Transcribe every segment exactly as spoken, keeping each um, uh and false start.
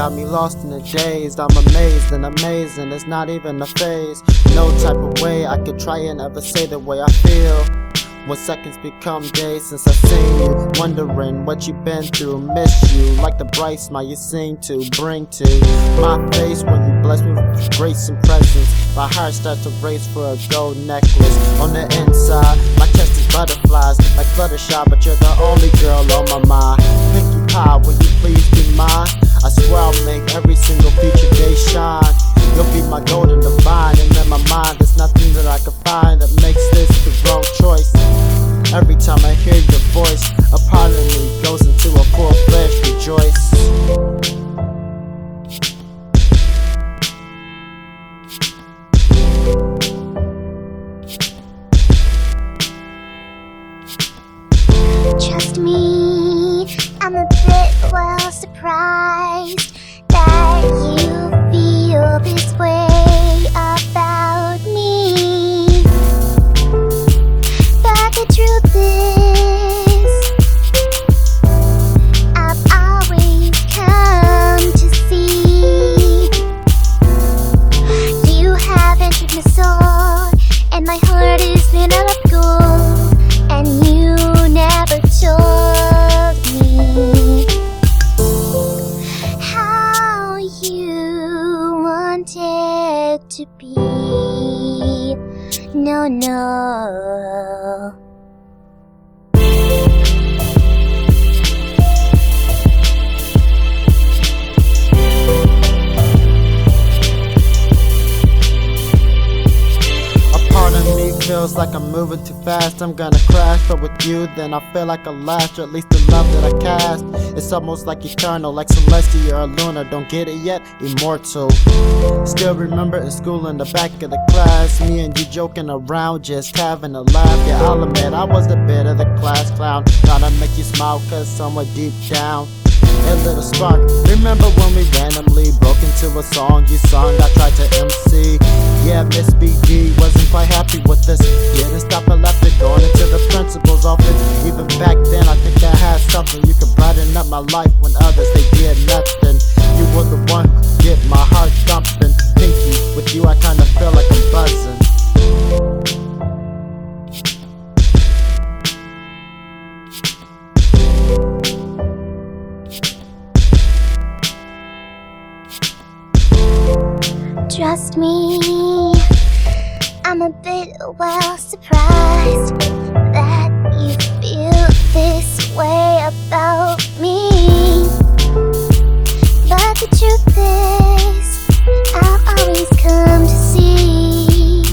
got me lost in the daze. I'm amazed and amazing, it's not even a phase. No type of way I could try and ever say the way I feel when seconds become days since I seen you. Wondering what you've been through, miss you like the bright smile you seem to bring to my face when you bless me with grace and presence. My heart starts to race for a gold necklace. On the inside, my chest is butterflies like Fluttershy, but you're the only girl on my mind. Pinkie Pie, will you please be mine? I swear I'll make every single future day shine. You'll be my golden divine, and in my mind there's nothing that I can find that makes this the wrong choice. Every time I hear your voice, a part of me goes into a full-fledged rejoice. Trust me, I'm a bit well surprised that you feel this way about me. But the truth is, I've always come to see you have entered my soul, and my heart is made out of gold, and you never told me how you wanted to be. No, no. Feels like I'm moving too fast, I'm gonna crash. But with you, then I feel like I last, or at least the love that I cast. It's almost like eternal, like Celestia or Luna. Don't get it yet? Immortal. Still remember in school in the back of the class, me and you joking around, just having a laugh. Yeah, I'll admit I was the bit of the class clown, trying to make you smile cause somewhere deep down a little spark. Remember when we randomly broke into a song you sung? I tried to M C. Yeah, Miss B D wasn't quite happy with this. Didn't stop or left it, going into the principal's office. Even back then I think I had something. You could brighten up my life when others they did nothing. You were the one who could get my heart thumping. Pinky, with you I kinda feel like I'm buzzing. Trust me, I'm a bit well surprised that you feel this way about me. But the truth is, I've always come to see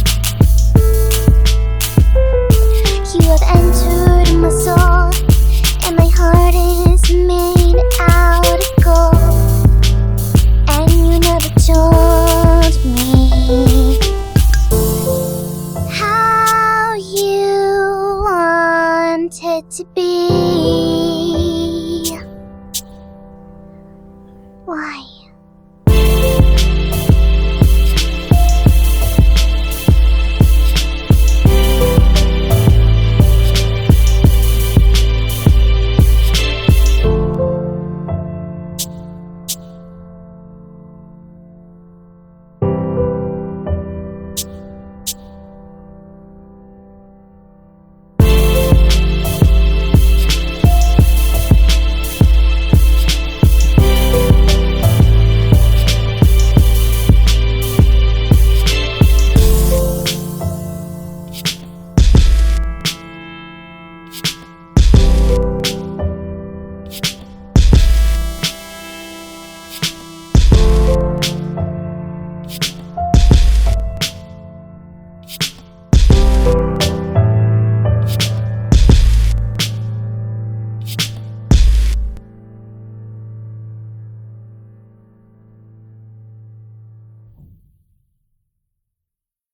you have entered my soul, and my heart is made out of gold, and you never told me how you wanted to be.